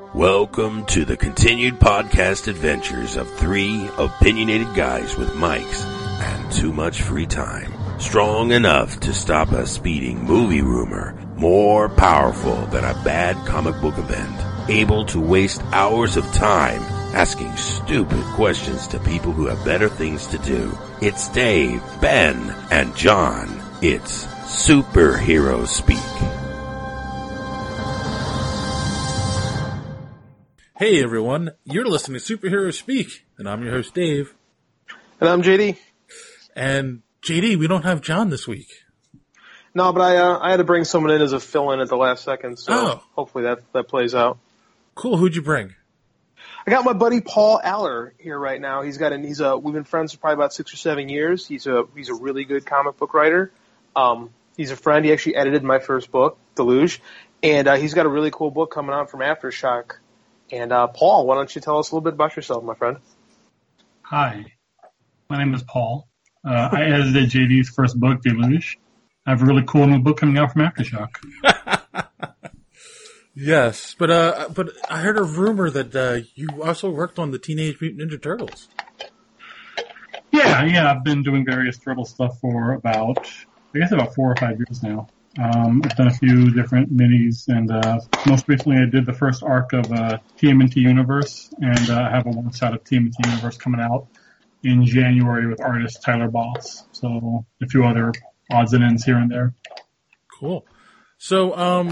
Welcome to the continued podcast adventures of three opinionated guys with mics and too much free time. Strong enough to stop a speeding movie rumor, more powerful than a bad comic book event, able to waste hours of time asking stupid questions to people who have better things to do. It's Dave, Ben, and John. It's Superhero Speak. Hey everyone, you're listening to Superhero Speak, and I'm your host Dave. And I'm JD. And JD, we don't have John this week. No, but I had to bring someone in as a fill-in at the last second, so hopefully that plays out. Cool, who'd you bring? I got my buddy Paul Aller here right now. We've been friends for probably about 6 or 7 years. He's a really good comic book writer. He's a friend. He actually edited my first book, Deluge, and he's got a really cool book coming out from Aftershock. And Paul, why don't you tell us a little bit about yourself, my friend? Hi, my name is Paul. I edited JD's first book, Deluge. I have a really cool new book coming out from Aftershock. Yes, but I heard a rumor that you also worked on the Teenage Mutant Ninja Turtles. Yeah, I've been doing various Turtle stuff for about 4 or 5 years now. I've done a few different minis, and most recently I did the first arc of TMNT Universe, and I have a one-shot of TMNT Universe coming out in January with artist Tyler Boss. So a few other odds and ends here and there. Cool. So,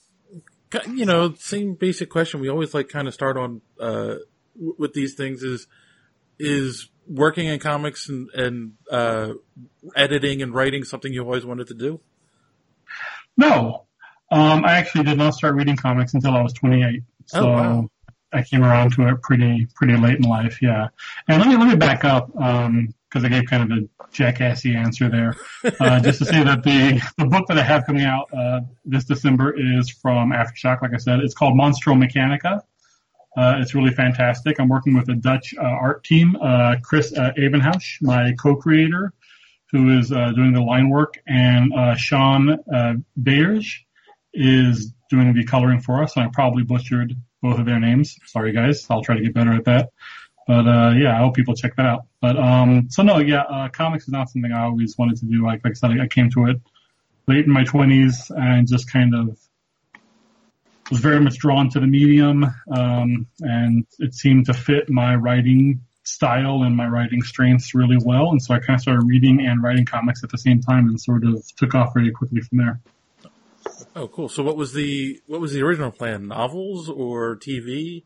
same basic question we always kind of start on with these things is working in comics and editing and writing something you always wanted to do? No. I actually did not start reading comics until I was 28. So wow. I came around to it pretty late in life, yeah. And let me back up, because I gave kind of a jackassy answer there. Just to say that the book that I have coming out this December is from Aftershock, like I said. It's called Monstro Mechanica. It's really fantastic. I'm working with a Dutch art team, Chris Evenhuis, my co-creator, who is doing the line work, and Sean Beers is doing the coloring for us. So I probably butchered both of their names. Sorry, guys. I'll try to get better at that. But I hope people check that out. But comics is not something I always wanted to do. Like I said, I came to it late in my 20s and just kind of was very much drawn to the medium, and it seemed to fit my writing style and my writing strengths really well, and so I kind of started reading and writing comics at the same time, and sort of took off very quickly from there. Oh, cool! So, what was the original plan? Novels or TV?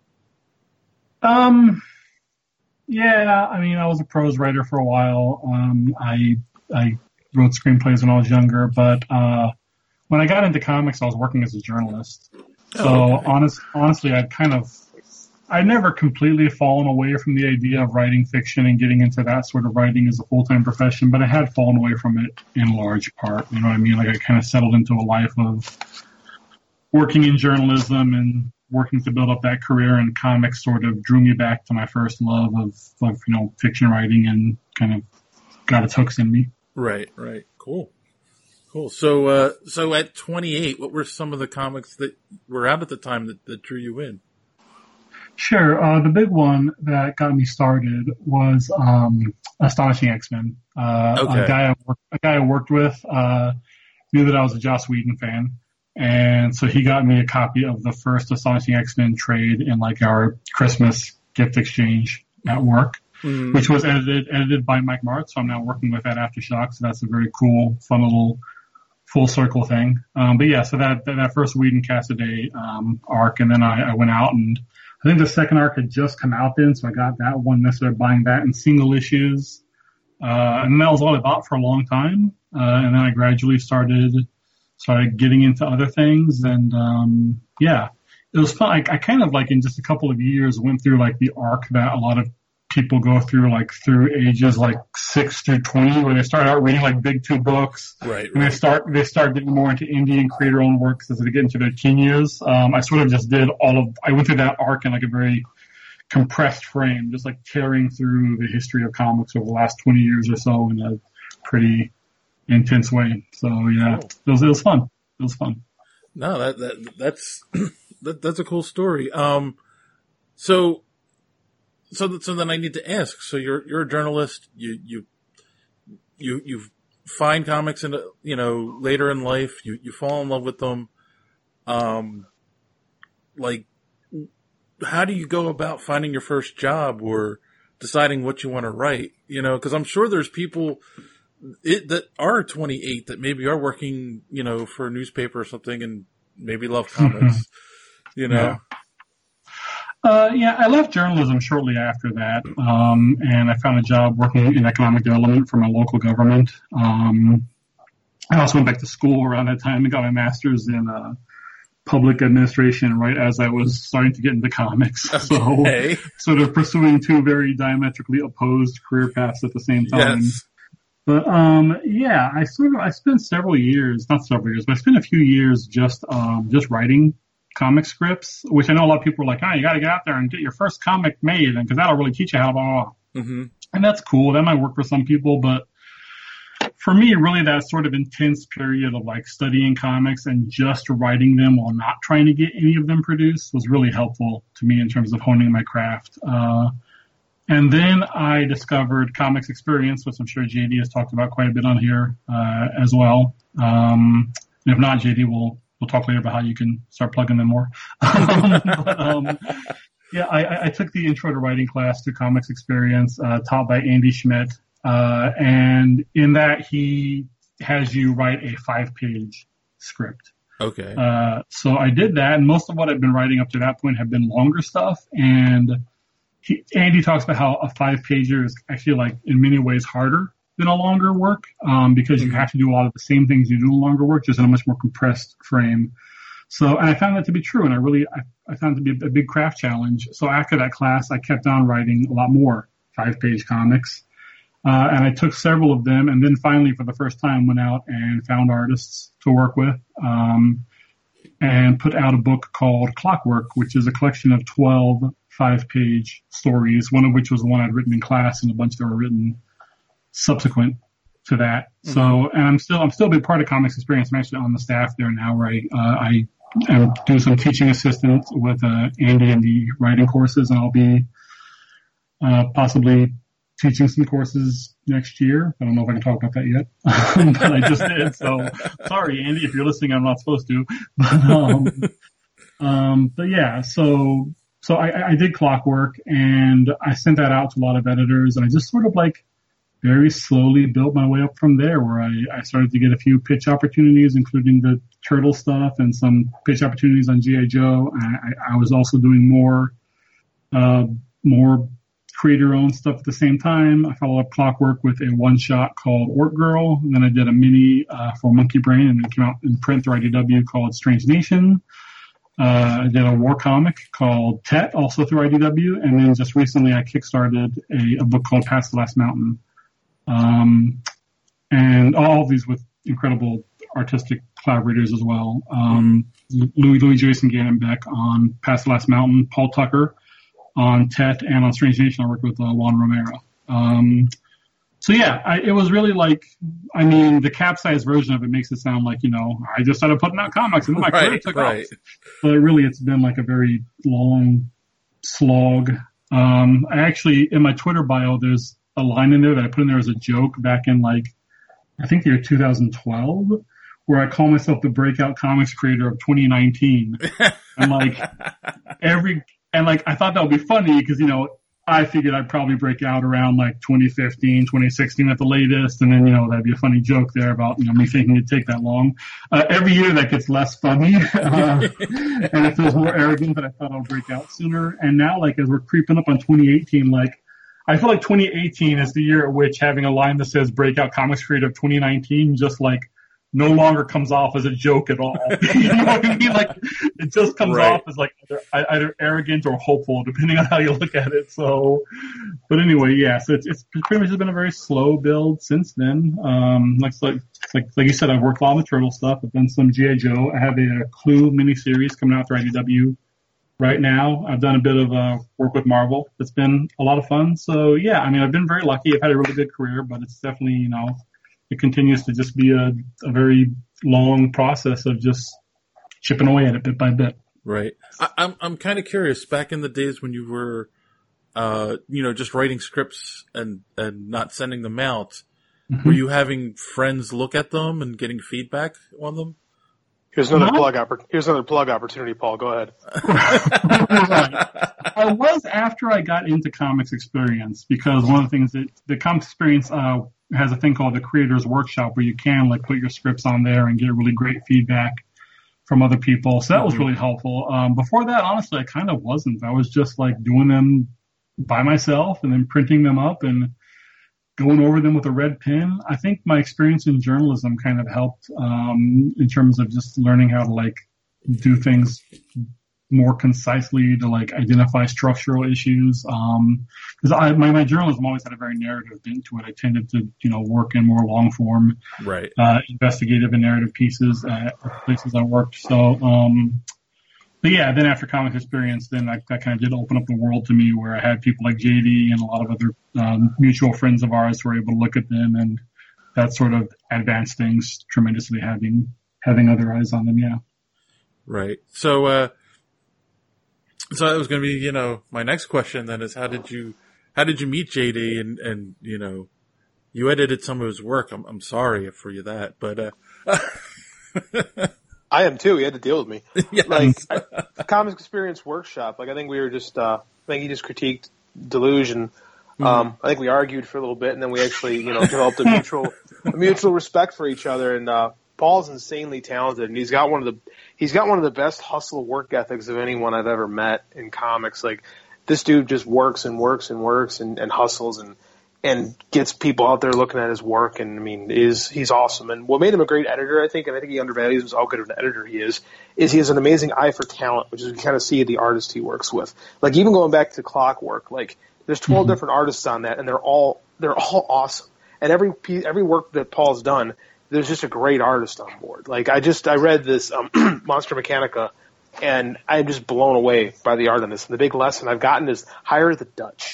Yeah, I mean, I was a prose writer for a while. I wrote screenplays when I was younger, but when I got into comics, I was working as a journalist. So honestly, I'd never completely fallen away from the idea of writing fiction and getting into that sort of writing as a full-time profession, but I had fallen away from it in large part. You know what I mean? Like I kind of settled into a life of working in journalism and working to build up that career, and comics sort of drew me back to my first love of fiction writing and kind of got its hooks in me. Right. Cool. So at 28, what were some of the comics that were out at the time that drew you in? Sure. The big one that got me started was Astonishing X-Men. Okay. A guy I worked with knew that I was a Joss Whedon fan, and so he got me a copy of the first Astonishing X-Men trade in our Christmas gift exchange at work, which was edited by Mike Martz. So I'm now working with that Aftershock. So that's a very cool, fun little full circle thing. So that first Whedon Cassaday arc, and then I went out, and I think the second arc had just come out then, so I got that one and I started buying that in single issues. And that was all I bought for a long time. And then I gradually started getting into other things, and it was fun. I kind of in just a couple of years went through the arc that a lot of people go through through ages 6 through 20, where they start out reading big two books, right. And they start getting more into indie and creator owned works as they get into their teen years. I sort of just did I went through that arc in a very compressed frame, just tearing through the history of comics over the last 20 years or so in a pretty intense way. So yeah, cool. It was fun. It was fun. No, that's That's a cool story. So then I need to ask. So you're a journalist. You find comics in later in life. You fall in love with them. Like, how do you go about finding your first job or deciding what you want to write? Because I'm sure there's people that are 28 that maybe are working, for a newspaper or something and maybe love comics. Yeah. I left journalism shortly after that, and I found a job working in economic development for my local government. I also went back to school around that time and got my master's in public administration right as I was starting to get into comics. Okay. So sort of pursuing two very diametrically opposed career paths at the same time. Yes. But I spent several years, not several years, but I spent a few years just writing comic scripts, which I know a lot of people are like, you got to get out there and get your first comic made, and because that'll really teach you how to blah. Mm-hmm. And that's cool. That might work for some people, but for me, really, that sort of intense period of like studying comics and just writing them while not trying to get any of them produced was really helpful to me in terms of honing my craft. And then I discovered Comics Experience, which I'm sure JD has talked about quite a bit on here as well. And if not, JD, we'll talk later about how you can start plugging them more. I took the Intro to Writing class to Comics Experience, taught by Andy Schmidt. And in that, he has you write a 5-page script. Okay. So I did that, and most of what I've been writing up to that point have been longer stuff. And Andy talks about how a 5-pager is actually, like, in many ways harder than a longer work, because you have to do a lot of the same things you do in longer work, just in a much more compressed frame. So, and I found that to be true, and I found it to be a big craft challenge. So after that class, I kept on writing a lot more 5-page comics. And I took several of them, and then finally, for the first time, went out and found artists to work with, and put out a book called Clockwork, which is a collection of 12 5-page stories, one of which was the one I'd written in class, and a bunch that were written subsequent to that. Mm-hmm. So, and I'm still a big part of Comics Experience. I'm actually on the staff there now, where I am doing some teaching assistant with Andy in the writing courses, and I'll be possibly teaching some courses next year. I don't know if I can talk about that yet, but I just did. So sorry, Andy, if you're listening, I'm not supposed to. But yeah, so I did Clockwork, and I sent that out to a lot of editors, and I just sort of like very slowly built my way up from there, where I started to get a few pitch opportunities, including the Turtle stuff and some pitch opportunities on G.I. Joe. I was also doing more creator-owned stuff at the same time. I followed up Clockwork with a one-shot called Orc Girl, and then I did a mini for Monkey Brain, and it came out in print through IDW called Strange Nation. I did a war comic called Tet, also through IDW, and then just recently I kickstarted a book called Past the Last Mountain. And all of these with incredible artistic collaborators as well. Louis Jason Gannon-Beck on Past the Last Mountain, Paul Tucker on Tet, and on Strange Nation I worked with Juan Romero. It was really like, the capsized version of it makes it sound like, I just started putting out comics and then my career took off. But really it's been like a very long slog. I actually, in my Twitter bio, there's a line in there that I put in there as a joke back in I think the year 2012, where I call myself the breakout comics creator of 2019. And I thought that would be funny because, I figured I'd probably break out around 2015, 2016 at the latest. And then, that'd be a funny joke there about, me thinking it'd take that long. Every year that gets less funny. And it feels more arrogant that I thought I'll break out sooner. And now, as we're creeping up on 2018, I feel like 2018 is the year at which having a line that says breakout comics creator of 2019 just no longer comes off as a joke at all. You know what I mean? It just comes off as either arrogant or hopeful, depending on how you look at it. So, but anyway, yeah. So it's pretty much been a very slow build since then. Like you said, I've worked a lot on the Turtle stuff. I've done some G.I. Joe. I have a Clue miniseries coming out for IDW right now. I've done a bit of work with Marvel. It's been a lot of fun. So yeah, I've been very lucky. I've had a really good career, but it's definitely, it continues to just be a very long process of just chipping away at it bit by bit. Right. I'm kind of curious. Back in the days when you were, just writing scripts and not sending them out, were you having friends look at them and getting feedback on them? Here's another plug opportunity, Paul. Go ahead. Right. I was after I got into Comics Experience, because one of the things that the Comics Experience has a thing called the Creators Workshop, where you can like put your scripts on there and get really great feedback from other people. So that was really helpful. Before that, honestly, I kind of wasn't. I was just like doing them by myself and then printing them up and going over them with a red pen. I think my experience in journalism kind of helped in terms of just learning how to like do things more concisely, to like identify structural issues. Because my journalism always had a very narrative bent to it. I tended to, work in more long form, right, investigative and narrative pieces at places I worked. So, but yeah, then after Comics Experience, then that kind of did open up the world to me, where I had people like JD and a lot of other mutual friends of ours who were able to look at them, and that sort of advanced things tremendously, having other eyes on them. Yeah. Right. So that was going to be, my next question then is how did you meet JD and you edited some of his work. I'm sorry for you that, but, I am too. He had to deal with me. Yes. Comics Experience Workshop. I think we were just, I think he just critiqued Delusion. I think we argued for a little bit, and then we actually, developed a mutual respect for each other. And, Paul's insanely talented, and he's got one of the best hustle work ethics of anyone I've ever met in comics. Like, this dude just works and works and works and hustles and gets people out there looking at his work. And I mean, he's awesome. And what made him a great editor, I think, and I think he undervalues how good of an editor he is he has an amazing eye for talent, which is you kind of see the artists he works with. Like, even going back to Clockwork, like, there's 12 different artists on that, and they're all awesome. And every work that Paul's done, there's just a great artist on board. Like, I read this Monster Mechanica, and I'm just blown away by the art on this. And the big lesson I've gotten is hire the Dutch.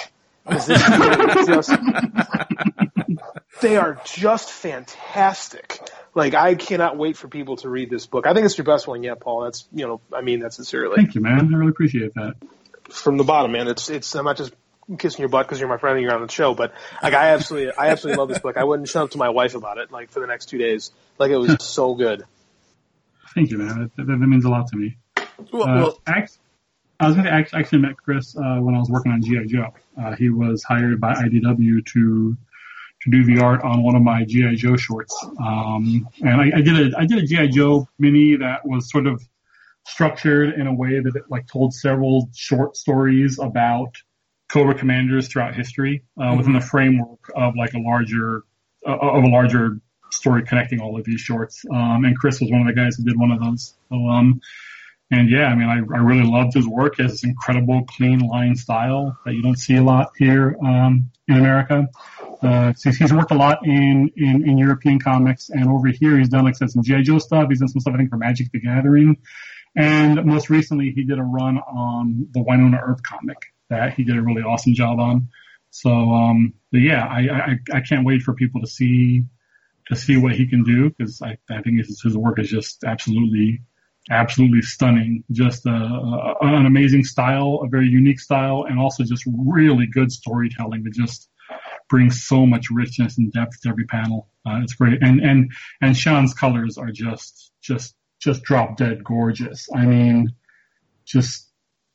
They are just fantastic. Like, I cannot wait for people to read this book. I think it's your best one yet, Paul. That's, I mean that sincerely. Thank you, man. I really appreciate that. From the bottom, man. It's I'm not just kissing your butt because you're my friend and you're on the show, but like, I absolutely love this book. I wouldn't shut up to my wife about it, like, for the next 2 days. Like, it was so good. Thank you, man. That means a lot to me. Well, I was going to actually met Chris when I was working on G.I. Joe. He was hired by IDW to do the art on one of my G.I. Joe shorts. And I did a G.I. Joe mini that was sort of structured in a way that it like told several short stories about Cobra commanders throughout history within the framework of like a larger story connecting all of these shorts. And Chris was one of the guys who did one of those. So, and yeah, I mean, I really loved his work. He has this incredible clean line style that you don't see a lot here in America. He's worked a lot in European comics, and over here he's done like some G.I. Joe stuff. He's done some stuff I think for Magic the Gathering, and most recently he did a run on the Wynonna Earp comic that he did a really awesome job on. So, but yeah, I can't wait for people to see what he can do, because I think his work is just absolutely stunning. Just an amazing style, a very unique style, and also just really good storytelling that just brings so much richness and depth to every panel. It's great, and Sean's colors are just drop dead gorgeous. I mean, just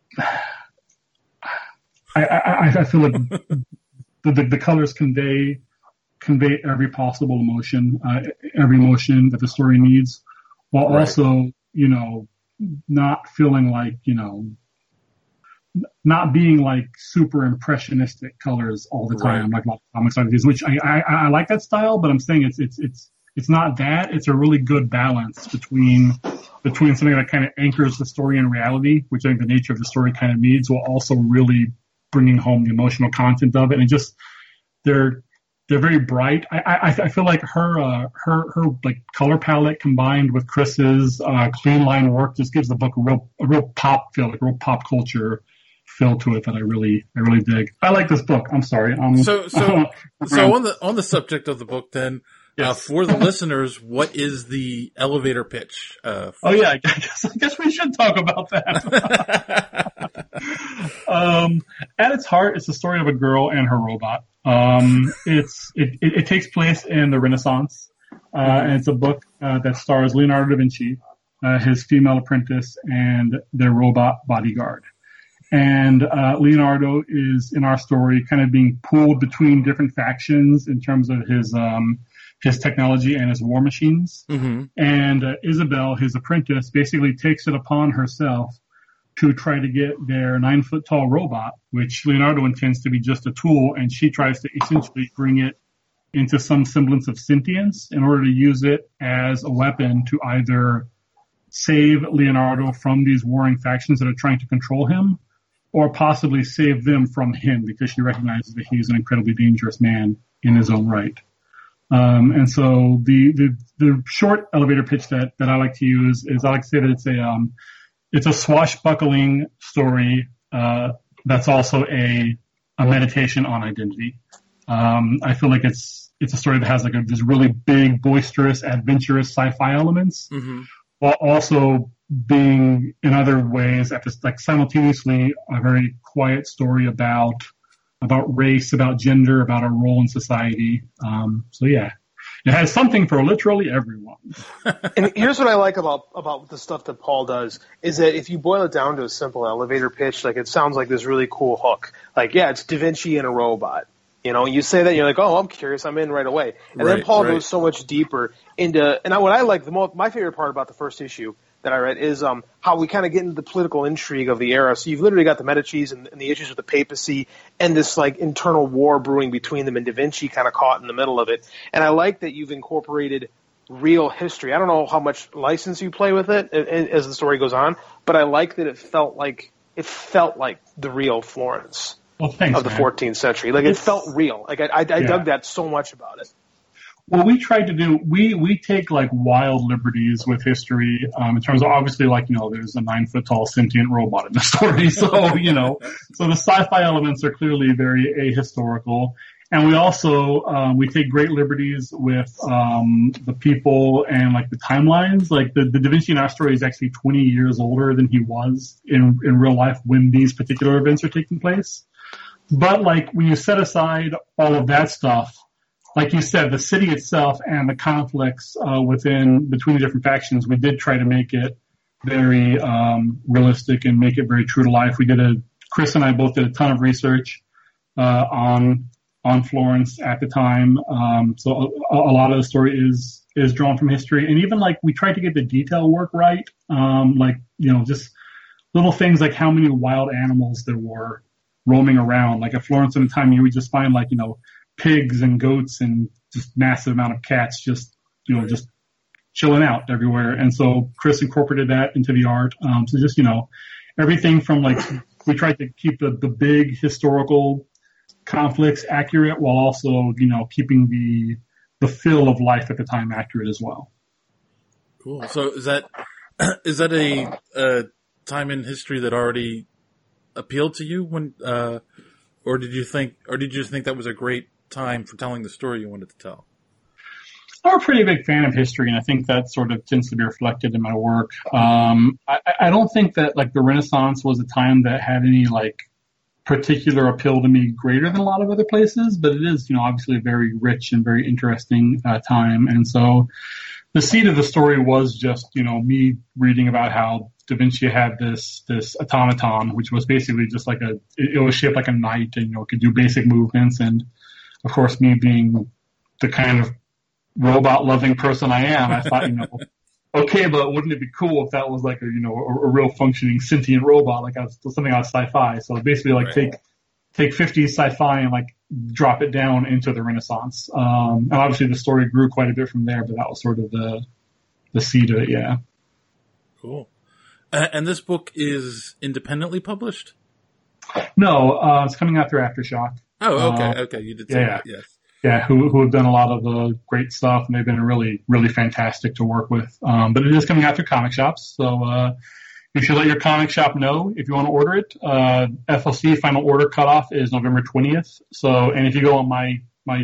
I feel like the colors convey every possible emotion, every emotion that the story needs, while also, not feeling like, not being like super impressionistic colors all the time, like a lot of comics like these, which I like that style, but I'm saying it's not that. It's a really good balance between something that kind of anchors the story in reality, which I think the nature of the story kind of needs, while also really bringing home the emotional content of it. And just they're very bright. I feel like her like color palette combined with Chris's clean line work just gives the book a real pop feel, like a real pop culture feel to it that I really dig. I like this book. I'm sorry. So on the subject of the book, then, For the listeners, what is the elevator pitch? I guess we should talk about that. At its heart, it's the story of a girl and her robot. It takes place in the Renaissance, and it's a book that stars Leonardo da Vinci, his female apprentice, and their robot bodyguard. And Leonardo is, in our story, kind of being pulled between different factions in terms of his technology and his war machines. Mm-hmm. And Isabel, his apprentice, basically takes it upon herself to try to get their 9-foot-tall robot, which Leonardo intends to be just a tool, and she tries to essentially bring it into some semblance of sentience in order to use it as a weapon to either save Leonardo from these warring factions that are trying to control him, or possibly save them from him, because she recognizes that he's an incredibly dangerous man in his own right. And so the short elevator pitch that I like to use is I like to say that it's a swashbuckling story that's also a meditation on identity. I feel like it's a story that has like this really big, boisterous, adventurous sci-fi elements, mm-hmm. while also being in other ways simultaneously a very quiet story about race, about gender, about our role in society. It has something for literally everyone. And here's what I like about the stuff that Paul does is that if you boil it down to a simple elevator pitch, like it sounds like this really cool hook. Like, yeah, it's Da Vinci and a robot. You know, you say that, you're like, oh, I'm curious, I'm in right away. And then Paul goes so much deeper into, and what I like my favorite part about the first issue that I read is how we kind of get into the political intrigue of the era. So you've literally got the Medicis and the issues with the papacy and this like internal war brewing between them, and Da Vinci kind of caught in the middle of it. And I like that you've incorporated real history. I don't know how much license you play with it as the story goes on, but I like that it felt like the real Florence of the 14th century. Like it felt real. Like I dug that so much about it. What we tried to do, we take like wild liberties with history, in terms of obviously there's a 9-foot-tall sentient robot in the story. So, so the sci-fi elements are clearly very ahistorical. And we also, we take great liberties with, the people and like the timelines. Like the Da Vinci in our story is actually 20 years older than he was in real life when these particular events are taking place. But like when you set aside all of that stuff, like you said, the city itself and the conflicts between the different factions, we did try to make it very realistic and make it very true to life. Chris and I both did a ton of research on Florence at the time, so a lot of the story is drawn from history, and even like we tried to get the detail work right, just little things like how many wild animals there were roaming around. Like at Florence at the time, you would just find pigs and goats and just massive amount of cats just chilling out everywhere. And so Chris incorporated that into the art. So just, everything from we tried to keep the big historical conflicts accurate while also, keeping the feel of life at the time accurate as well. Cool. So is that a time in history that already appealed to you when, or did you just think that was a great time for telling the story you wanted to tell? I'm a pretty big fan of history, and I think that sort of tends to be reflected in my work. I don't think that the Renaissance was a time that had any particular appeal to me greater than a lot of other places, but it is, obviously a very rich and very interesting time. And so the seed of the story was just, me reading about how Da Vinci had this automaton, which was basically just it was shaped like a knight and, could do basic movements. And of course, me being the kind of robot loving person I am, I thought, okay, but wouldn't it be cool if that was a real functioning sentient robot, something out of sci-fi? So basically take 50s sci-fi and drop it down into the Renaissance. And obviously the story grew quite a bit from there, but that was sort of the seed of it. Yeah. Cool. And this book is independently published? No, it's coming out through Aftershock. Oh, okay. Okay. You did say that. Yes. Yeah, who have done a lot of the great stuff, and they've been really, really fantastic to work with. But it is coming out through comic shops, so you should let your comic shop know if you want to order it. FLC final order cutoff is November 20th. So, and if you go on my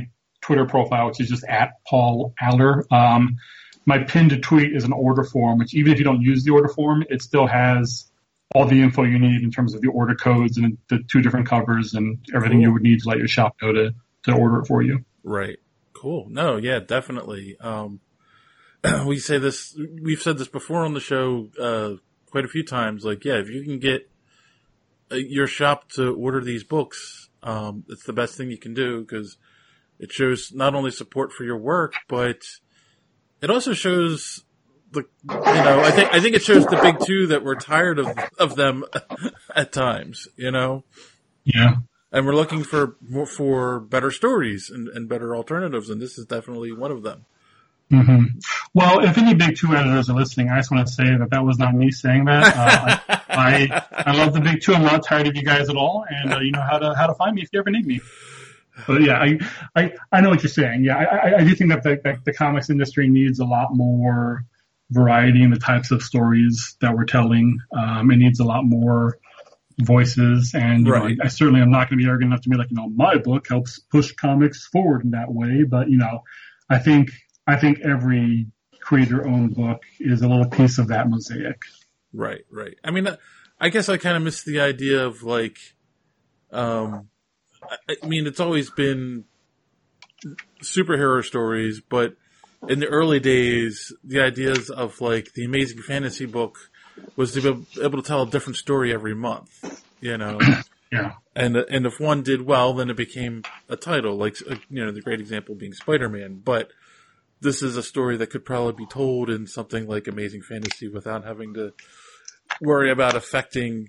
Twitter profile, which is just at Paul Aller. My pinned tweet is an order form, which even if you don't use the order form, it still has all the info you need in terms of the order codes and the 2 different covers and everything you would need to let your shop know to order it for you. Right. Cool. No, yeah, definitely. We've said this before on the show, quite a few times. Like, yeah, if you can get your shop to order these books, it's the best thing you can do, because it shows not only support for your work, but it also shows I think it shows the big 2 that we're tired of them at times, Yeah. And we're looking for better stories and better alternatives, and this is definitely one of them. Mm-hmm. Well, if any Big 2 editors are listening, I just want to say that was not me saying that. I love the Big 2. I'm not tired of you guys at all, and you know how to find me if you ever need me. But yeah, I know what you're saying. Yeah, I do think that the comics industry needs a lot more variety in the types of stories that we're telling. It needs a lot more voices, and right. I certainly am not going to be arrogant enough to be like, my book helps push comics forward in that way. But I think every creator-owned book is a little piece of that mosaic. Right. I mean, I guess I kind of miss the idea of like, I mean, it's always been superhero stories, but in the early days, the ideas of like the Amazing Fantasy book was to be able to tell a different story every month, Yeah. And if one did well, then it became a title, like, the great example being Spider-Man. But this is a story that could probably be told in something like Amazing Fantasy without having to worry about affecting,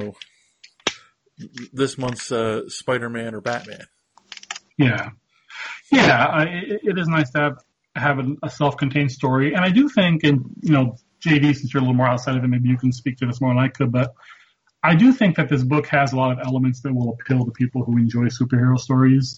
this month's Spider-Man or Batman. Yeah. Yeah, it is nice to have a self-contained story. And I do think, and, JD, since you're a little more outside of it, maybe you can speak to this more than I could, but I do think that this book has a lot of elements that will appeal to people who enjoy superhero stories.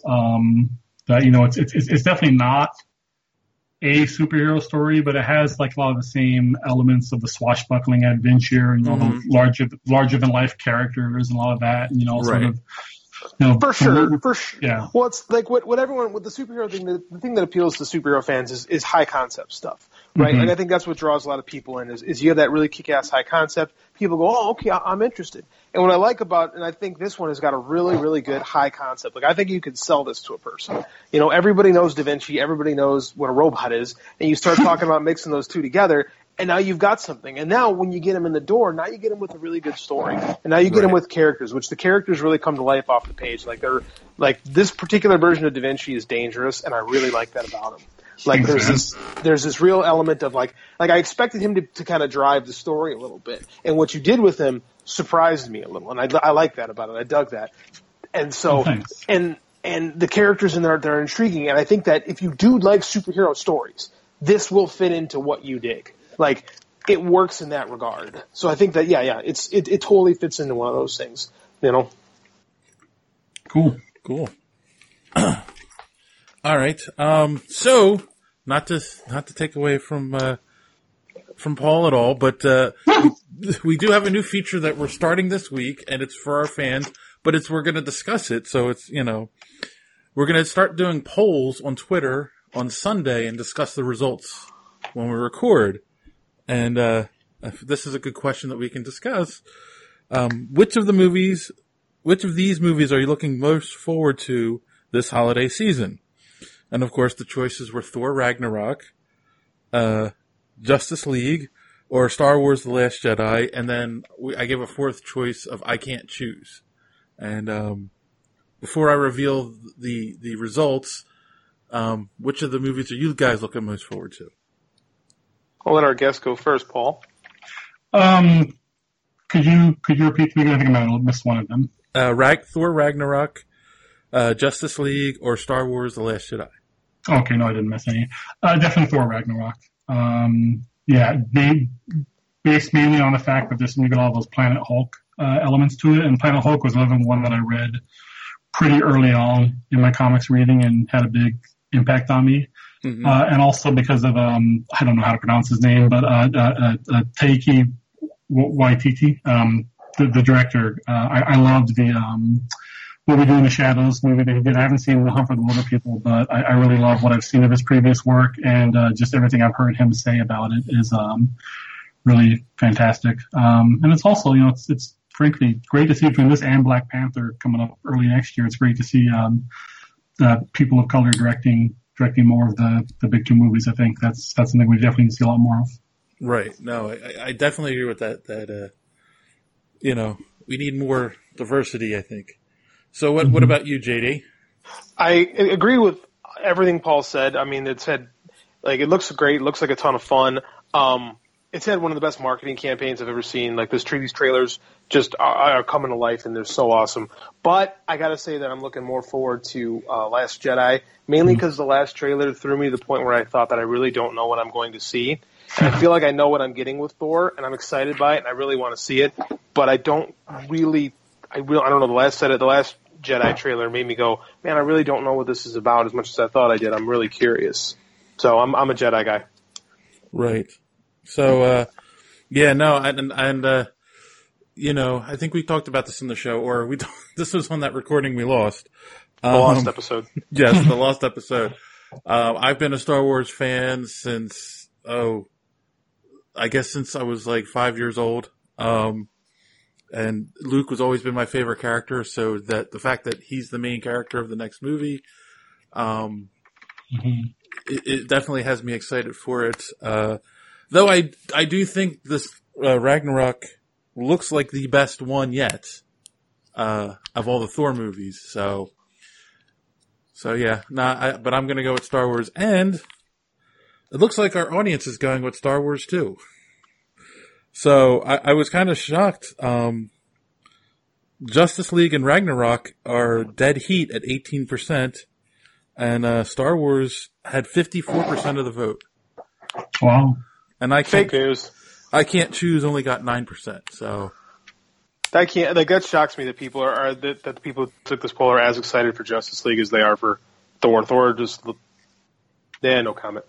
It's definitely not a superhero story, but it has like a lot of the same elements of the swashbuckling adventure and all the larger than life characters and all of that, sort of. For sure. Yeah. Well, it's like what everyone with the superhero thing. The thing that appeals to superhero fans is high concept stuff, right? Mm-hmm. Like I think that's what draws a lot of people in. Is you have that really kick-ass high concept. People go, oh, okay, I'm interested. And what I like about, and I think this one has got a really, really good high concept. Like I think you could sell this to a person. Everybody knows Da Vinci. Everybody knows what a robot is, and you start talking about mixing those 2 together. And now you've got something. And now when you get them in the door, now you get them with a really good story. And now you get them with characters, which the characters really come to life off the page. Like they're like this particular version of Da Vinci is dangerous, and I really like that about him. Like there's this real element of like I expected him to kind of drive the story a little bit. And what you did with him surprised me a little. And I like that about it. I dug that. And so and the characters in there, they're intriguing. And I think that if you do like superhero stories, this will fit into what you dig. Like, it works in that regard. So I think that, it totally fits into one of those things, Cool. All right. So not to take away from Paul at all, but we do have a new feature that we're starting this week, and it's for our fans. But we're going to discuss it, so it's we're going to start doing polls on Twitter on Sunday and discuss the results when we record. And this is a good question that we can discuss. Which of these movies are you looking most forward to this holiday season? And of course, the choices were Thor Ragnarok, Justice League, or Star Wars: The Last Jedi. And then I gave a fourth choice of I Can't Choose. And before I reveal the results, which of the movies are you guys looking most forward to? I'll let our guest go first, Paul. Could you repeat me? I think I might have missed one of them. Thor Ragnarok, Justice League, or Star Wars: The Last Jedi. Okay, no, I didn't miss any. Definitely Thor Ragnarok. Based mainly on the fact that there's got all those Planet Hulk elements to it, and Planet Hulk was another one that I read pretty early on in my comics reading and had a big impact on me. Mm-hmm. And also because of, I don't know how to pronounce his name, but Taika Waititi, the director. I loved What We Do in the Shadows movie that he did. I haven't seen The Hunt for the Wilder People, but I really love what I've seen of his previous work, and just everything I've heard him say about it is really fantastic. And it's also, it's frankly great to see between this and Black Panther coming up early next year. It's great to see people of color directing more of the big two movies. I think that's something we definitely need to see a lot more of. Right. No, I definitely agree with that. We need more diversity, I think. So what about you, JD? I agree with everything Paul said. I mean, it looks great. It looks like a ton of fun. It's had one of the best marketing campaigns I've ever seen. Like these trailers just are coming to life, and they're so awesome. But I got to say that I'm looking more forward to Last Jedi, mainly because the last trailer threw me to the point where I thought that I really don't know what I'm going to see. And I feel like I know what I'm getting with Thor, and I'm excited by it, and I really want to see it. But I don't really. I don't know. The last Jedi trailer made me go, man, I really don't know what this is about as much as I thought I did. I'm really curious. So I'm a Jedi guy. Right. So, I think we talked about this in the show, or this was on that recording we lost. The lost episode. Yes, the lost episode. I've been a Star Wars fan since I was like 5 years old. And Luke has always been my favorite character, so that the fact that he's the main character of the next movie, it definitely has me excited for it. Though I do think this Ragnarok looks like the best one yet of all the Thor movies. So yeah, but I'm gonna go with Star Wars, and it looks like our audience is going with Star Wars too. So I was kind of shocked. Justice League and Ragnarok are dead heat at 18%, and Star Wars had 54% of the vote. Wow. And fake news. I Can't Choose only got 9%. So that shocks me that people that the people who took this poll are as excited for Justice League as they are for Thor. Thor just no comment.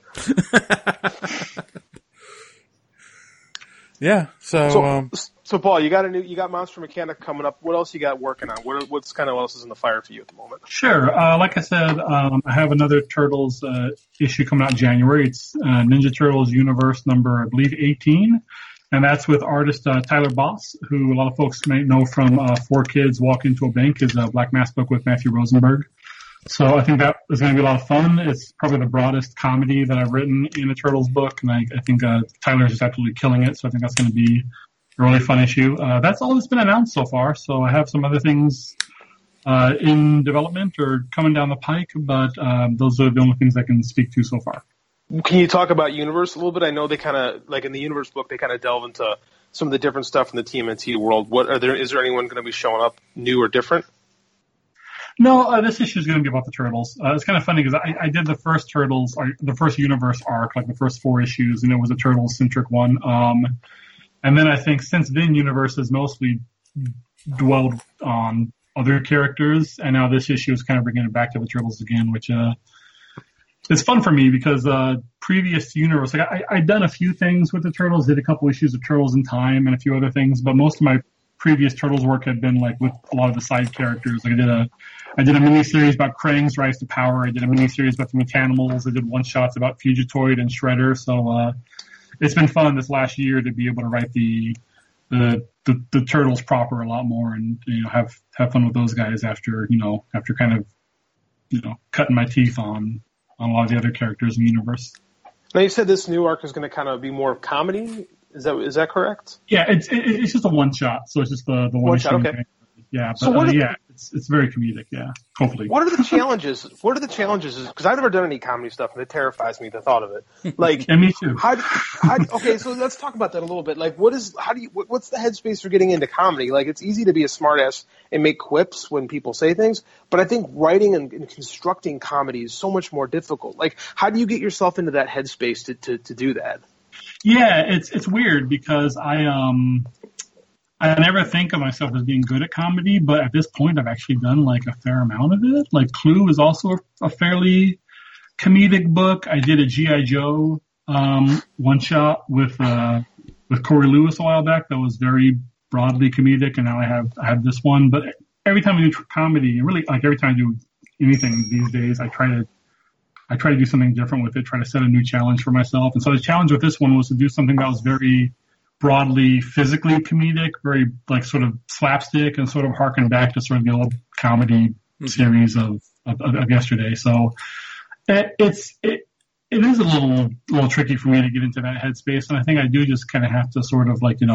Yeah. So Paul, you got Monster Mechanic coming up. What else you got working on? What else is in the fire for you at the moment? Sure. Like I said, I have another Turtles issue coming out in January. It's Ninja Turtles Universe number, I believe, 18. And that's with artist Tyler Boss, who a lot of folks may know from Four Kids Walk Into a Bank, his Black Mass book with Matthew Rosenberg. So I think that is going to be a lot of fun. It's probably the broadest comedy that I've written in a Turtles book, and I think Tyler's just absolutely killing it. So I think that's going to be a really fun issue. That's all that's been announced so far. So I have some other things in development or coming down the pike, but those are the only things I can speak to so far. Can you talk about Universe a little bit? I know they kind of, like in the Universe book, they kind of delve into some of the different stuff in the TMNT world. Is there anyone going to be showing up new or different? No, this issue is going to be about the Turtles. It's kind of funny because I did the first Turtles, or the first Universe arc, like the first 4 issues, and it was a Turtles-centric one. And then I think since then, Universe has mostly dwelled on other characters, and now this issue is kind of bringing it back to the Turtles again, which is fun for me because previous Universe, like I'd done a few things with the Turtles, did a couple issues of Turtles in Time and a few other things, but most of my previous Turtles work had been like with a lot of the side characters. Like I did a mini-series about Krang's rise to power. I did a mini-series about the Mechanicals. I did one-shots about Fugitoid and Shredder. So it's been fun this last year to be able to write the Turtles proper a lot more, and have fun with those guys after kind of cutting my teeth on a lot of the other characters in the universe. Now you said this new arc is going to kind of be more comedy. Is that correct? Yeah, it's just a one-shot, so it's just the one shot. Okay. Yeah, but it's very comedic. Yeah, hopefully. What are the challenges? Because I've never done any comedy stuff, and it terrifies me, the thought of it. Like, and me too. Okay, so let's talk about that a little bit. Like, what's the headspace for getting into comedy? Like, it's easy to be a smartass and make quips when people say things, but I think writing and constructing comedy is so much more difficult. Like, how do you get yourself into that headspace to do that? Yeah, it's weird because I never think of myself as being good at comedy, but at this point I've actually done like a fair amount of it. Like Clue is also a fairly comedic book. I did a G.I. Joe one shot with Corey Lewis a while back that was very broadly comedic, and now I have this one. But every time I do comedy, really like every time I do anything these days, I try to do something different with it, try to set a new challenge for myself. And so the challenge with this one was to do something that was very broadly physically comedic, very like sort of slapstick, and sort of harken back to sort of the old comedy series of yesterday. So it is a little tricky for me to get into that headspace, and I think I do just kind of have to sort of like,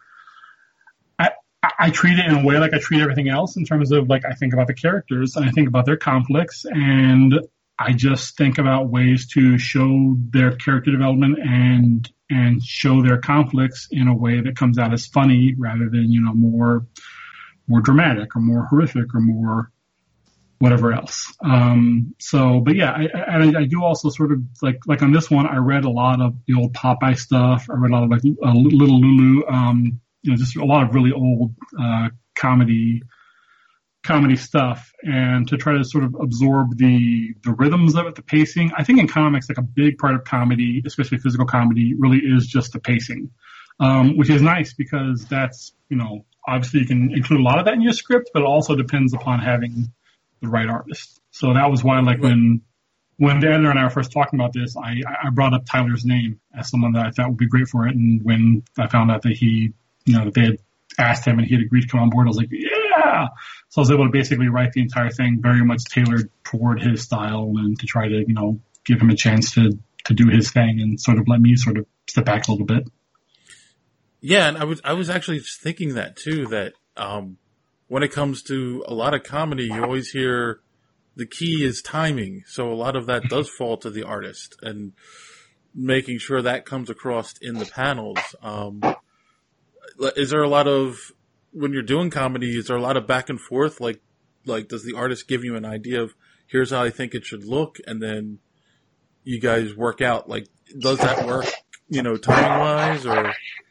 I treat it in a way like I treat everything else, in terms of like I think about the characters and I think about their conflicts, and I just think about ways to show their character development and show their conflicts in a way that comes out as funny rather than, more dramatic or more horrific or more whatever else. But yeah, I do also sort of like on this one, I read a lot of the old Popeye stuff. I read a lot of like Little Lulu, just a lot of really old comedy stuff, and to try to sort of absorb the rhythms of it, the pacing. I think in comics, like a big part of comedy, especially physical comedy, really is just the pacing, which is nice because that's, obviously you can include a lot of that in your script, but it also depends upon having the right artist. So that was why, like when the editor and I were first talking about this, I brought up Tyler's name as someone that I thought would be great for it. And when I found out that he, that they had asked him and he had agreed to come on board, I was like, yeah. So I was able to basically write the entire thing very much tailored toward his style, and to try to, give him a chance to do his thing and sort of let me sort of step back a little bit. Yeah, and I was actually thinking that too, that when it comes to a lot of comedy, you always hear the key is timing. So a lot of that does fall to the artist and making sure that comes across in the panels. Is there a lot of, when you're doing comedy, is there a lot of back and forth? Like does the artist give you an idea of here's how I think it should look, and then you guys work out, like, does that work, timing wise, or?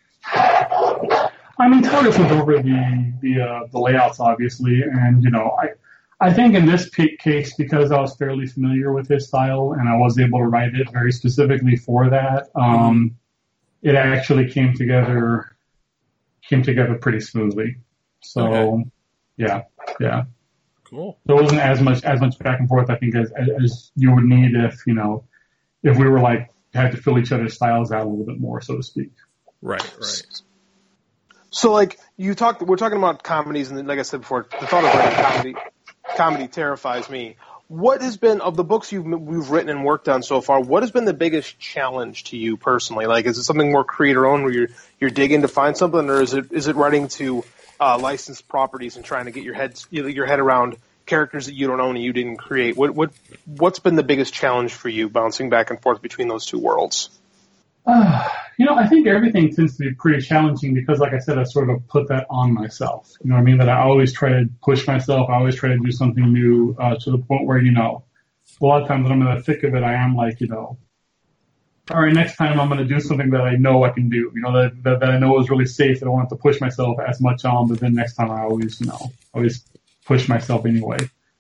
I mean, Tyler went over the layouts, obviously, and I think in this case, because I was fairly familiar with his style and I was able to write it very specifically for that, it actually came together pretty smoothly. So, okay. Yeah. Cool. There wasn't as much back and forth, I think, as you would need if we were like had to fill each other's styles out a little bit more, so to speak. Right. So, like, we're talking about comedies, and like I said before, the thought of writing comedy terrifies me. What has been, of the books we've written and worked on so far, what has been the biggest challenge to you personally? Like, is it something more creator-owned where you're digging to find something, or is it writing to licensed properties and trying to get your head around characters that you don't own and you didn't create? What's been the biggest challenge for you, bouncing back and forth between those two worlds? I think everything tends to be pretty challenging because, like I said, I sort of put that on myself. You know what I mean? That I always try to push myself. I always try to do something new to the point where, a lot of times when I'm in the thick of it, I am like, all right, next time I'm going to do something that I know I can do, that I know is really safe, that I don't have to push myself as much on, but then next time I always push myself anyway.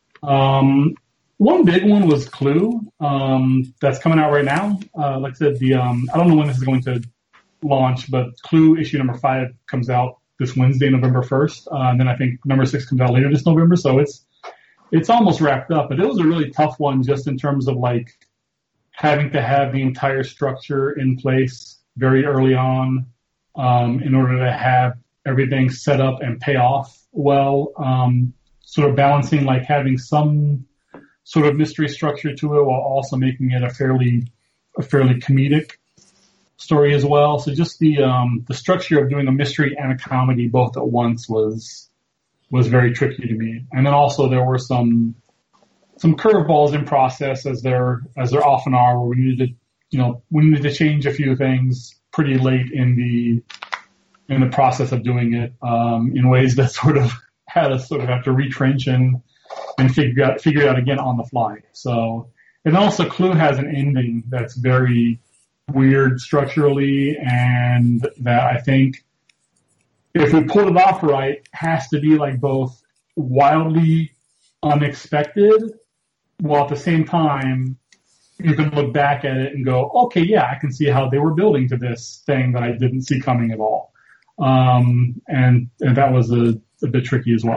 One big one was Clue, that's coming out right now. Like I said, I don't know when this is going to launch, but Clue issue number 5 comes out this Wednesday, November 1st. And then I think number 6 comes out later this November. So it's almost wrapped up, but it was a really tough one just in terms of like having to have the entire structure in place very early on, in order to have everything set up and pay off well, sort of balancing like having some sort of mystery structure to it while also making it a fairly comedic story as well. So just the structure of doing a mystery and a comedy both at once was very tricky to me. And then also there were some curveballs in process as there often are, where we needed to change a few things pretty late in the process of doing it, in ways that sort of had us sort of have to retrench and figure it out again on the fly. So, and also Clue has an ending that's very weird structurally, and that I think if we pulled it off right, has to be like both wildly unexpected, while at the same time you can look back at it and go, okay, yeah, I can see how they were building to this thing that I didn't see coming at all. And that was a bit tricky as well.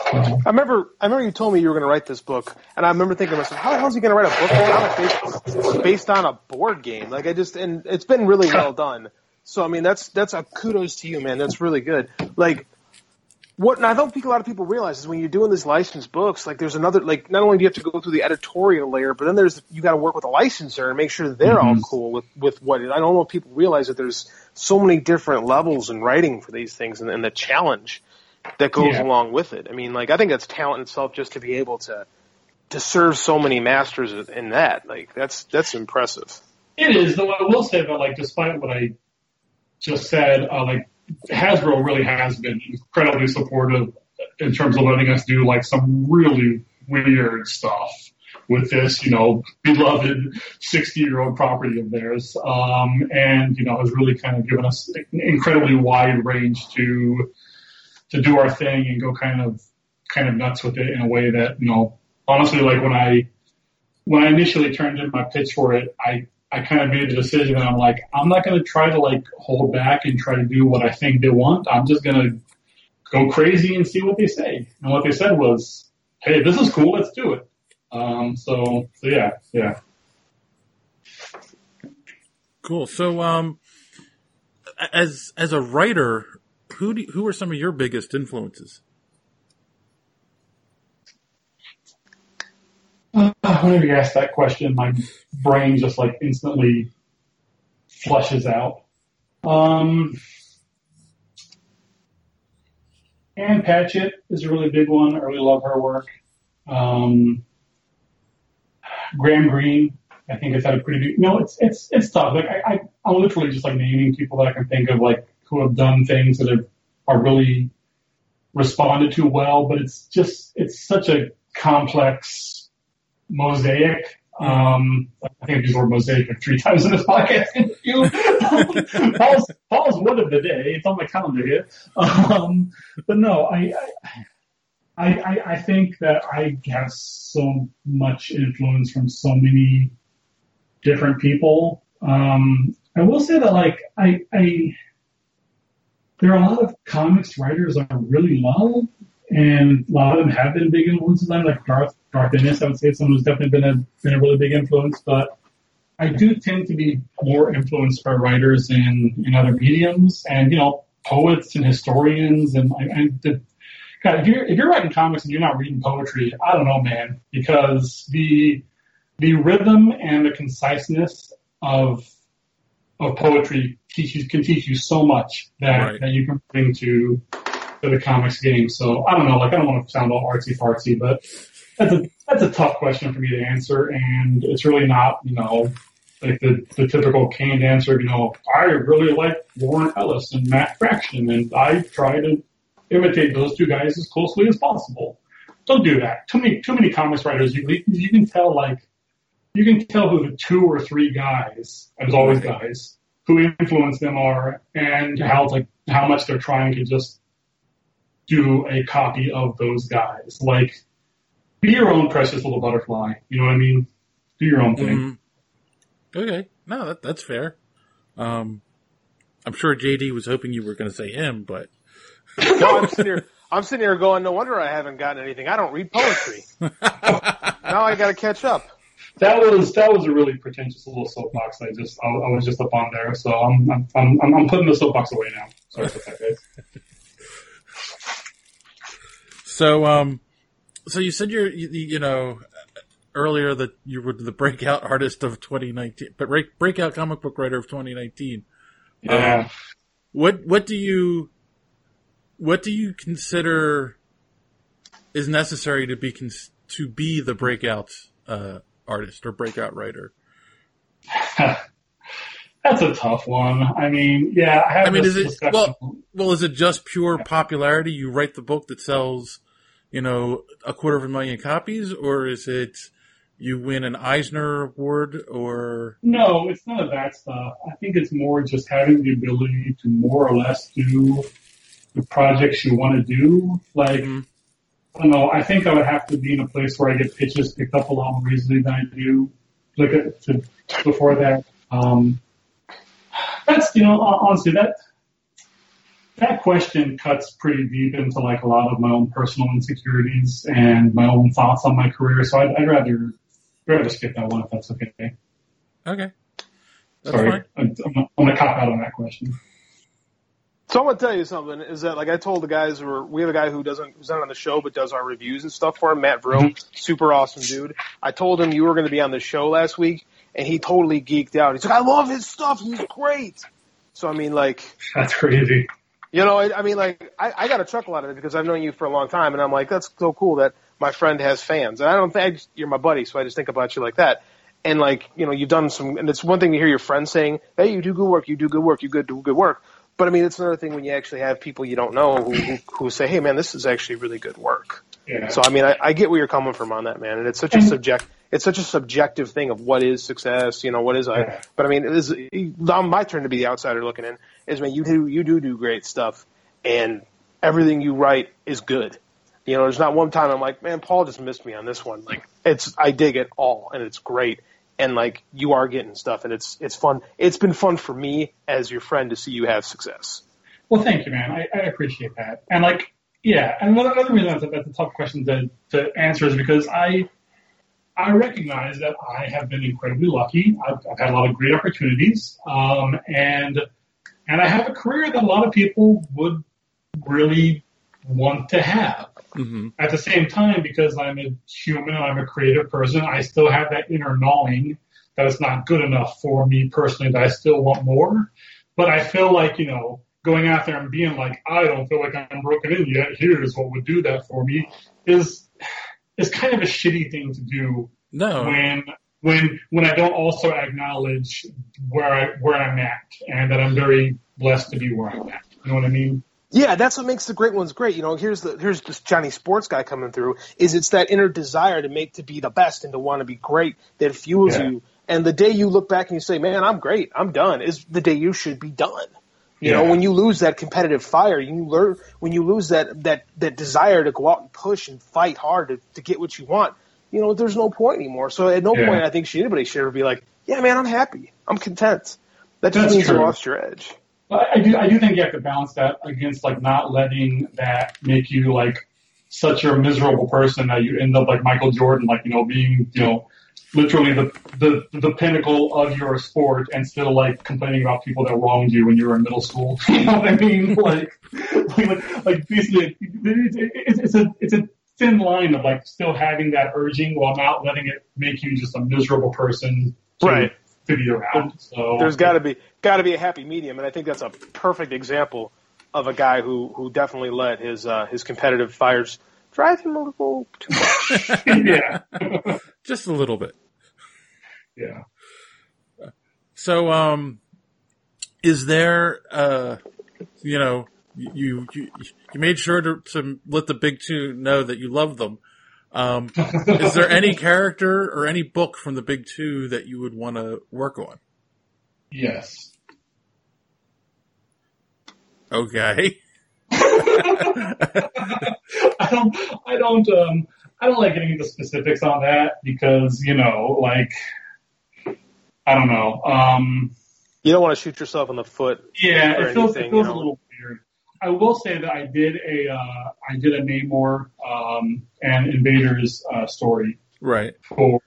I remember you told me you were going to write this book, and I remember thinking to myself, how the hell is he going to write a book based on a board game? Like, and it's been really well done. So, I mean, that's a kudos to you, man. That's really good. Like, what I don't think a lot of people realize is when you're doing these licensed books, like, there's another, like, not only do you have to go through the editorial layer, but then you got to work with a licensor and make sure that they're all cool with what it. I don't know if people realize that there's so many different levels in writing for these things and the challenge that goes along with it. I mean, like, I think that's talent itself just to be able to serve so many masters in that. Like, that's impressive. It is, though I will say that, like, despite what I just said, like, Hasbro really has been incredibly supportive in terms of letting us do, like, some really weird stuff with this, beloved 60-year-old property of theirs. And, has really kind of given us an incredibly wide range to do our thing and go kind of nuts with it in a way that, honestly, like when I initially turned in my pitch for it, I kind of made the decision and I'm like, I'm not going to try to like hold back and try to do what I think they want. I'm just going to go crazy and see what they say. And what they said was, hey, this is cool. Let's do it. So yeah. Cool. So, as a writer, who are some of your biggest influences? Whenever you ask that question, my brain just like instantly flushes out. Ann Patchett is a really big one. I really love her work. Graham Greene, I think, has had a pretty big. It's tough. Like I'm literally just like naming people that I can think of, like who have done things that are really responded to well. But it's such a complex mosaic. I think I've used the word mosaic like 3 times in this podcast interview. Paul's word of the day. It's on my calendar here. But no, I think that I have so much influence from so many different people. I will say that like there are a lot of comics writers I really love, and a lot of them have been big influences on, like Garth Ennis. I would say someone who's definitely been a really big influence, but I do tend to be more influenced by writers in other mediums and, poets and historians. And God, if you're writing comics and you're not reading poetry, I don't know, man, because the rhythm and the conciseness of poetry can teach you so much that you can bring to the comics game. So I don't know, like I don't want to sound all artsy fartsy, but that's a tough question for me to answer, and it's really not, like the typical canned answer, I really like Warren Ellis and Matt Fraction, and I try to imitate those two guys as closely as possible. Don't do that. Too many comics writers, you can tell who the 2 or 3 guys, and there's always guys, who influence them are, and how much they're trying to just do a copy of those guys. Like, be your own precious little butterfly. You know what I mean? Do your own thing. Mm-hmm. Okay. No, that's fair. I'm sure JD was hoping you were going to say him, but. No, I'm sitting here going, no wonder I haven't gotten anything. I don't read poetry. Now I got to catch up. That was a really pretentious little soapbox I was just up on there. So I'm putting the soapbox away now. Sorry about that, guys. So you said earlier that you were the breakout artist of 2019, but breakout comic book writer of 2019. Yeah. What do you consider is necessary to be the breakout artist or breakout writer? That's a tough one. I mean, yeah. Is it is it just pure popularity? You write the book that sells, 250,000 copies, or is it you win an Eisner Award, or? No, it's none of that stuff. I think it's more just having the ability to more or less do the projects you want to do. Like, I don't know. I think I would have to be in a place where I get pitches picked up a lot more easily than I do before that. That's, honestly, that question cuts pretty deep into like a lot of my own personal insecurities and my own thoughts on my career. So I'd rather skip that one if that's okay. Okay. That's Sorry, fine. I'm going to cop out on that question. So I'm gonna tell you something. Is that like I told the guys we have a guy who's not on the show but does our reviews and stuff for him, Matt Vroom, super awesome dude. I told him you were going to be on the show last week, and he totally geeked out. He's like, I love his stuff. He's great. So I mean, like, That's crazy. you know, I mean, like, I got a chuckle out of it because I've known you for a long time, and I'm like, that's so cool that my friend has fans, and I don't think you're my buddy, so I just think about you like that. And like, you know, you've done some, and it's one thing to hear your friends saying, hey, you do good work, you do good work. But I mean, it's another thing when you actually have people you don't know who say, hey man, this is actually really good work. Yeah. So I mean, I get where you're coming from on that, man. And it's such a subjective thing of what is success, you know, what is Yeah. but I mean, it is my turn to be the outsider looking in. Is man, you do great stuff, and everything you write is good. You know, there's not one time I'm like, man, Paul just missed me on this one. Like, I dig it all, and it's great. And like, you are getting stuff, and it's fun. It's been fun for me as your friend to see you have success. Well, thank you, man. I appreciate that. And like, yeah, and another reason that's a tough question to answer is because I recognize that I have been incredibly lucky. I've had a lot of great opportunities, and I have a career that a lot of people would really want to have. Mm-hmm. At the same time, because I'm a human and I'm a creative person, I still have that inner gnawing that it's not good enough for me personally, that I still want more. But I feel like, you know, going out there and being like, I don't feel like I'm broken in yet, here's what would do that for me, is kind of a shitty thing to do. No. When I don't also acknowledge where I'm at, and that I'm very blessed to be where I'm at. You know what I mean? Yeah, that's what makes the great ones great. You know, here's this Johnny Sports guy coming through. It's that inner desire to be the best and to want to be great that fuels you. And the day you look back and you say, "Man, I'm great, I'm done," is the day you should be done. You know, when you lose that competitive fire, when you lose that desire to go out and push and fight hard to get what you want. You know, there's no point anymore. So at no point I think anybody should ever be like, "Yeah, man, I'm happy, I'm content." That just means you lost your edge. I do think you have to balance that against like not letting that make you like such a miserable person that you end up like Michael Jordan, like, you know, being, you know, literally the pinnacle of your sport and still like complaining about people that wronged you when you were in middle school. You know what I mean? Like basically it's a thin line of like still having that urging while not letting it make you just a miserable person. Right. To be around. So there's got to be a happy medium, and I think that's a perfect example of a guy who definitely let his competitive fires drive him a little too much. Yeah, just a little bit. Yeah. So, is there, you know, you made sure to let the big two know that you love them. Is there any character or any book from the big two that you would want to work on? Yes. Okay. I don't like getting into specifics on that because, you know, like, I don't know. You don't want to shoot yourself in the foot. Yeah, it feels you know? a little weird. I will say that I did a Namor and Invaders story, right, for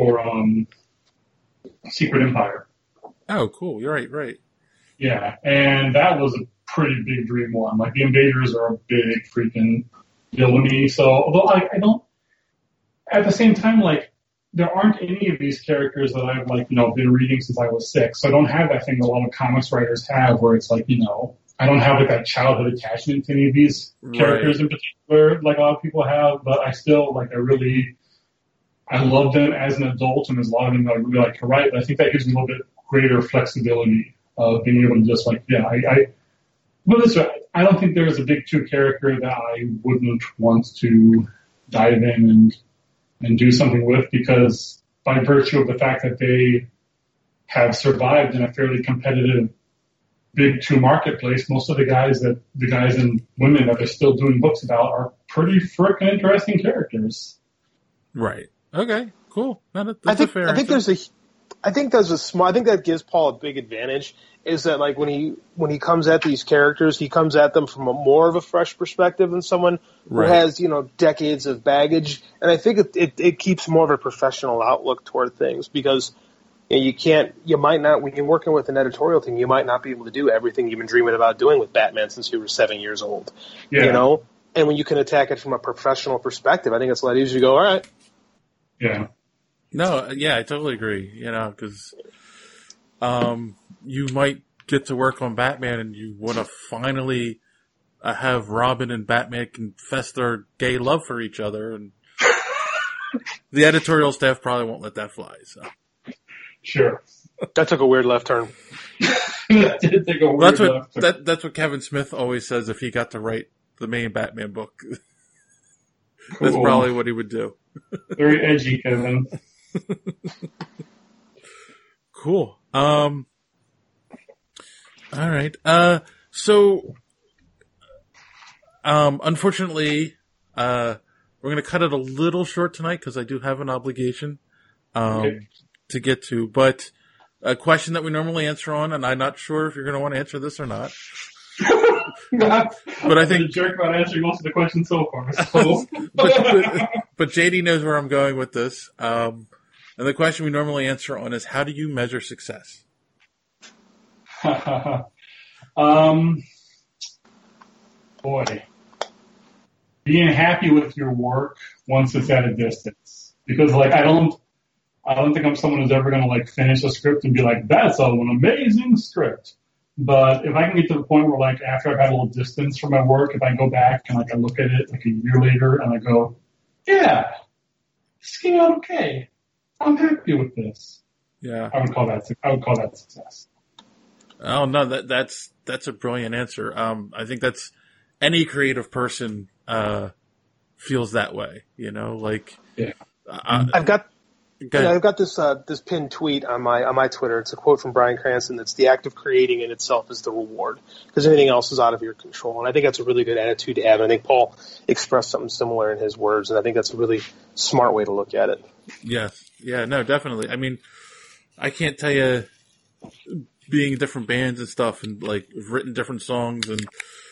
Secret Empire. Oh, cool! You're right. Yeah, and that was a pretty big dream one. Like, the Invaders are a big freaking deal to me. So, although I don't, at the same time, like, there aren't any of these characters that I've, like, you know, been reading since I was 6. So I don't have that thing that a lot of comics writers have, where it's like, you know, I don't have like that childhood attachment to any of these characters in particular, like a lot of people have, but I still, like, I love them as an adult, and there's a lot of them that I really like to write, but I think that gives me a little bit greater flexibility of being able to just, like, but this way, I don't think there's a big two character that I wouldn't want to dive in and do something with, because by virtue of the fact that they have survived in a fairly competitive big two marketplace, most of the guys and women that they're still doing books about are pretty frickin' interesting characters. Right. Okay. Cool. No, that's I think a fair I think answer. I think that gives Paul a big advantage. Is that like when he comes at these characters, he comes at them from a more of a fresh perspective than someone who has decades of baggage, and I think it keeps more of a professional outlook toward things because you might not when you're working with an editorial team, you might not be able to do everything you've been dreaming about doing with Batman since you were 7 years old, And when you can attack it from a professional perspective, I think it's a lot easier to go, all right. Yeah. No, yeah, I totally agree. Because you might get to work on Batman and you want to finally have Robin and Batman confess their gay love for each other, and the editorial staff probably won't let that fly. So. Sure. That took a weird left turn. That did take a weird left turn. That's what Kevin Smith always says if he got to write the main Batman book. That's probably what he would do. Very edgy, Kevin. Cool. All right. So, unfortunately, we're going to cut it a little short tonight because I do have an obligation, to get to. But a question that we normally answer on, and I'm not sure if you're going to want to answer this or not. But I think jerk about answering most of the questions so far. So. but JD knows where I'm going with this. And the question we normally answer on is, how do you measure success? Boy, being happy with your work once it's at a distance, because I don't think I'm someone who's ever going to finish a script and be like, that's an amazing script. But if I can get to the point where after I've had a little distance from my work, if I go back and I look at it a year later and I go, yeah, this came out okay. I'm happy with this. Yeah, I would call that success. Oh no, that's a brilliant answer. I think that's any creative person feels that way. Yeah. I've got this pinned tweet on my Twitter. It's a quote from Bryan Cranston. That's the act of creating in itself is the reward because anything else is out of your control. And I think that's a really good attitude to have. And I think Paul expressed something similar in his words. And I think that's a really smart way to look at it. Yes. Yeah, no, definitely. I mean, I can't tell you being in different bands and stuff and written different songs and,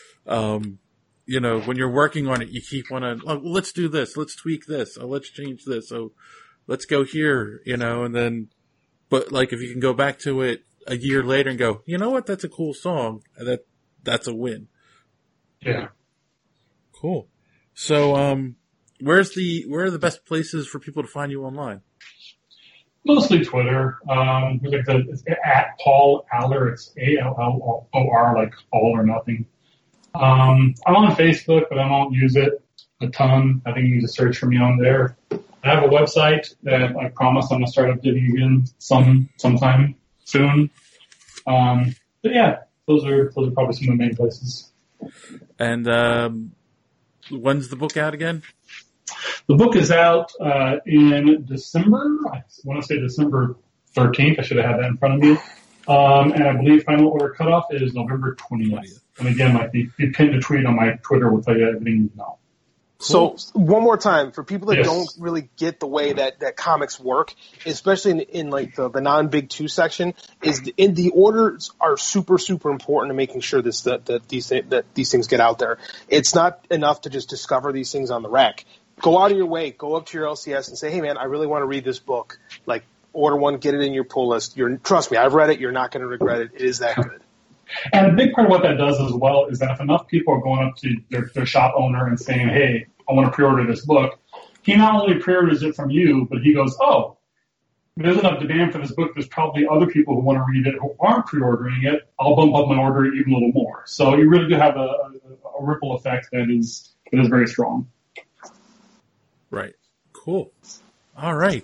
when you're working on it, you keep wanting, let's do this. Let's tweak this. Oh, let's change this. Oh, let's go here, and then, but if you can go back to it a year later and go, you know what, that's a cool song, that's a win. Yeah. Cool. So, where are the best places for people to find you online? Mostly Twitter. It's at Paul Allor. It's ALLOR, all or nothing. I'm on Facebook, but I don't use it a ton. I think you need to search for me on there. I have a website that I promise I'm going to start updating again sometime soon. But yeah, those are probably some of the main places. And when's the book out again? The book is out in December. I want to say December 13th. I should have had that in front of me. And I believe final order cutoff is November 20th. And again, if you pinned a tweet on my Twitter, will tell you everything you know. So one more time, for people that don't really get the way that comics work, especially in the non-Big Two section, is the orders are super, super important to making sure that these things get out there. It's not enough to just discover these things on the rack. Go out of your way, go up to your LCS and say, hey man, I really want to read this book. Order one, get it in your pull list. Trust me, I've read it. You're not going to regret it. It is that good. And a big part of what that does as well is that if enough people are going up to their shop owner and saying, hey, I want to pre-order this book, he not only pre-orders it from you, but he goes, oh, there's enough demand for this book. There's probably other people who want to read it who aren't pre-ordering it. I'll bump up my order even a little more. So you really do have a ripple effect that is very strong. Right. Cool. All right.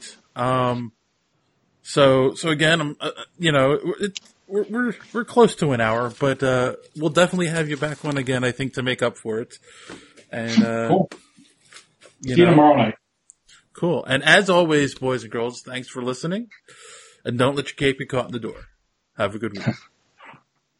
So again, we're close to an hour, but we'll definitely have you back on again, I think, to make up for it. And cool. See you tomorrow night. Cool. And as always, boys and girls, thanks for listening. And don't let your cape be caught in the door. Have a good week.